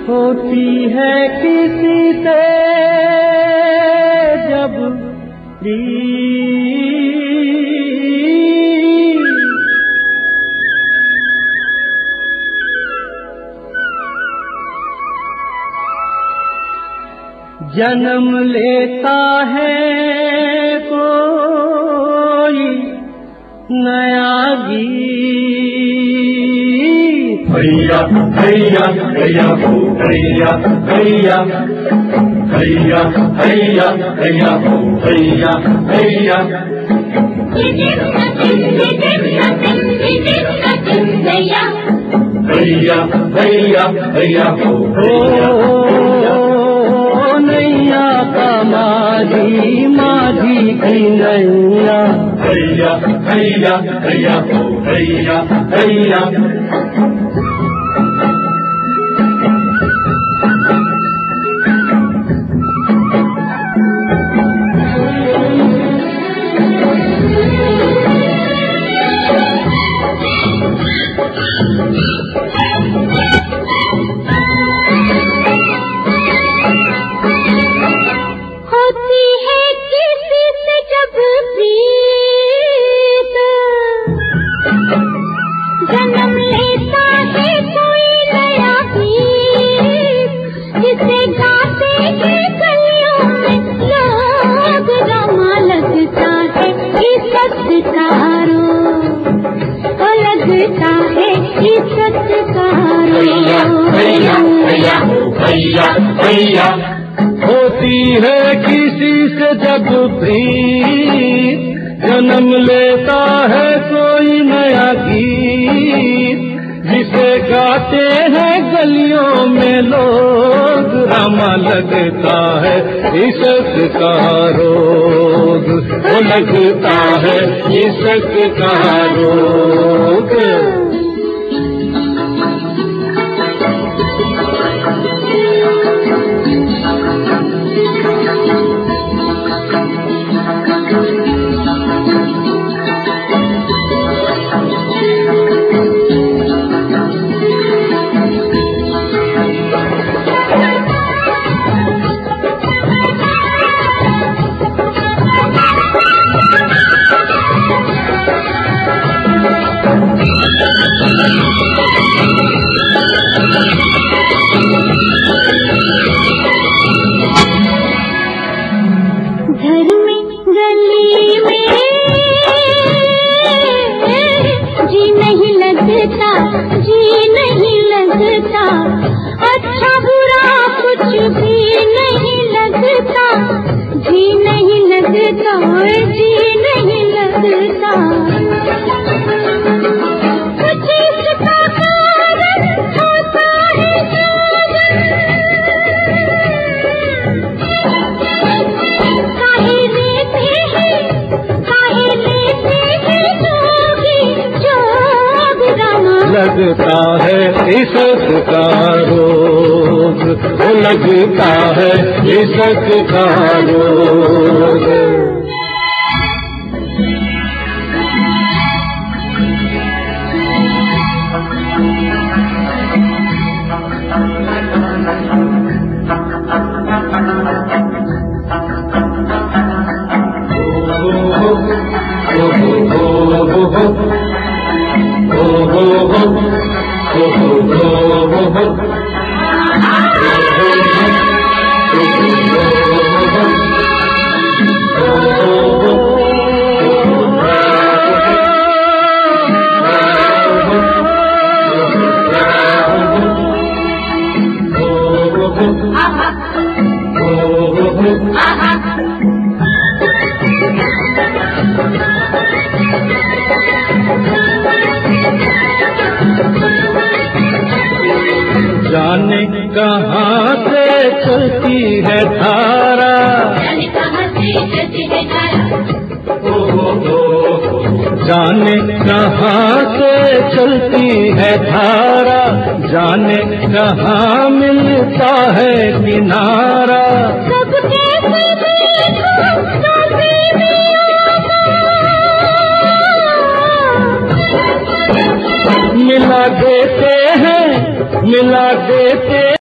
होती है किसी से जब जन्म लेता है कोई नया गीत। भैया भैया भैया हो भैया भैया भैया भैया भैया हो भैया भैया भैया भैया भैया हो नैया का माझी माझी की नैया। भैया भैया भैया हो भैया भैया जन्म लेता है कोई नया गीत, जिसे गाते हैं गलियों में लोग। रमा लगता है इज्जत का रोग, लगता है इज्जत का रोग। भैया भैया भैया भैया होती है किसी से जब प्रीत, जन्म लेता है कोई नया गीत, जिसे गाते हैं गलियों में लोग। रमा लगता है इश्क का रोग, वो लगता है इश्क का रोग। घर में गली में जी नहीं लगता, जी नहीं लगता। अच्छा बुरा कुछ भी नहीं लगता, जी नहीं लगता, जी नहीं लगता। कुछ इसका कारण होता है लगता है इश्क का रोग, वो लगता है इश्क का रोग। जाने कहाँ से चलती है धारा, जाने कहाँ से चलती है धारा, जाने कहाँ मिलता है किनारा। मिला देते हैं, मिला देते